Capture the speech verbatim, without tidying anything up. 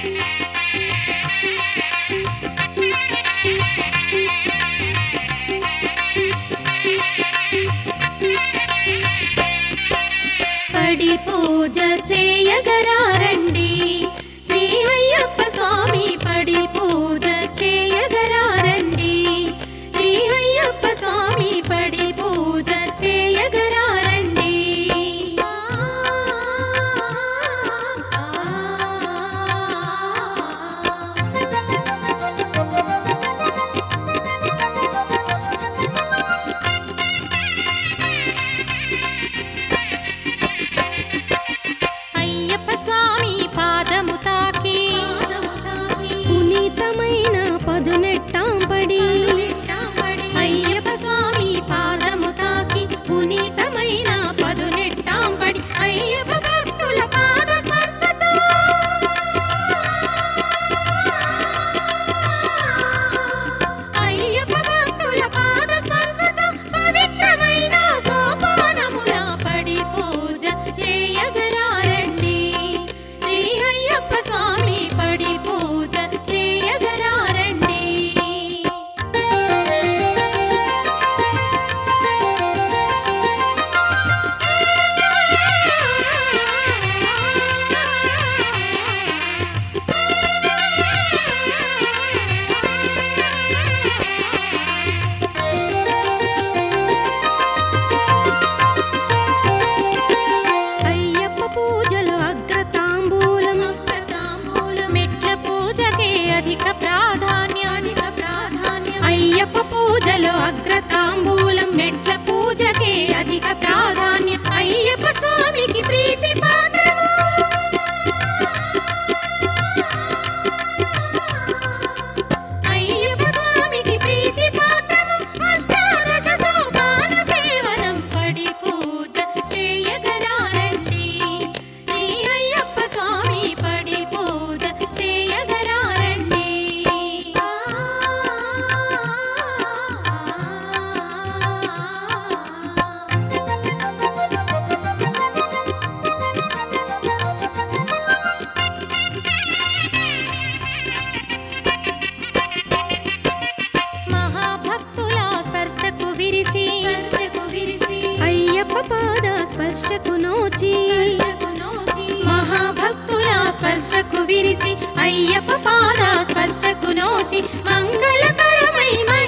పడి పూజ చేయగరారండి శ్రీ అయ్యప్ప స్వామి పడి పూజ చేయగరారండి శ్రీ అయ్యప్ప స్వామి పడి పూజ చేయగరారండి అయ్యప్ప స్వామి పాదము తాకి పునీతమైన పదునెట్టాంపడి అయ్యప్ప స్వామి పాదము తాకి పునీతమైన పదునెట్టాంపడి అయ్యప్ప భక్తుల పాద స్పర్శతో అయ్యప్ప భక్తుల పాద స్పర్శతో పవిత్రమైన సోపానముల పడి పూజ చేయగరారండి శ్రీ అయ్యప్ప స్వామి పడి పూజ చేయగరారండి అయ్యప్ప పూజలో అగ్రతాంబూలం తాంబూలం మెట్ల పూజకే అధిక ప్రాధాన్యం అధిక ప్రాధాన్యం అయ్యప్ప పూజలో అగ్రతాంబూలం మెట్ల పూజకే అధిక ప్రాధాన్యం అయ్యప్ప స్వామికి ప్రీతి పాత్రము అయ్యప్ప స్వామికి ప్రీతి పాత్రము అష్టాదశ సోపాన సేవనం పడి పూజ చేయగరారండి శ్రీ అయ్యప్ప స్వామి పడి పూజ చేయగరారండి మహాభక్తుల స్పర్శకు విరిసి స్పర్శకు విరిసి అయ్యప్ప పాద స్పర్శకు నోచి స్పర్శకు నోచి మహాభక్తుల స్పర్శకు విరిసి అయ్యప్ప పాద స్పర్శకు నోచి మంగళకరమై